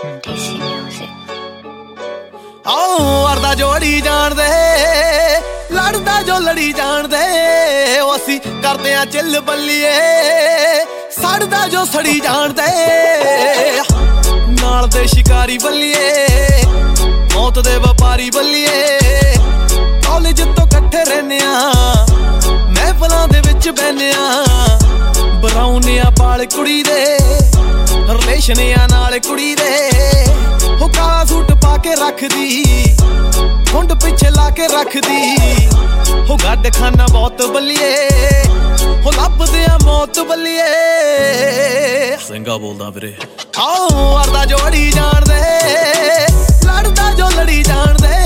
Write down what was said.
Desi music. ਅਰਦਾ ਜੋੜੀ ਜਾਣਦੇ ਲੜਦਾ ਜੋ ਲੜੀ ਜਾਣਦੇ ਉਹ ਅਸੀਂ ਕਰਦੇ ਆ ਚਿੱਲ ਬੱਲੀਏ ਸੜਦਾ ਜੋ ਸੜੀ ਜਾਣਦੇ ਨਾਲ ਦੇ ਸ਼ਿਕਾਰੀ ਬੱਲੀਏ ਮੌਤ ਦੇ ਵਪਾਰੀ ਬੱਲੀਏ ਕਾਲਜ ਤੋਂ ਇਕੱਠੇ ਰਹਿੰਦੇ ਆ ਮਹਿਫਲਾਂ ਦੇ ਵਿੱਚ ਬਹਿੰਦੇ ਆ ਬਰਾਉਨ ਆ ਬਾਲ ਕੁੜੀ ਦੇ ਰਿਲੇਸ਼ਨ ਆ ਨਾਲ ਕੁੜੀ ਦੇ ਉਹ ਕਾਲਾ ਸੂਟ ਪਾ ਕੇ ਰੱਖਦੀ ਹੁੰਡ ਪਿੱਛੇ ਲਾ ਕੇ ਰੱਖਦੀ ਉਹ ਗੱਡ ਖਾਨਾ ਬਹੁਤ ਬੱਲੀਏ ਉਹ ਲੱਭਦੇ ਆ ਮੌਤ ਬੱਲੀਏ ਸਿੰਘਾ ਬੋਲਦਾ ਵੀਰੇ ਅਰਦਾ ਜੋੜੀ ਜਾਣਦੇ ਲੜਦਾ ਜੋ ਲੜੀ ਜਾਣਦੇ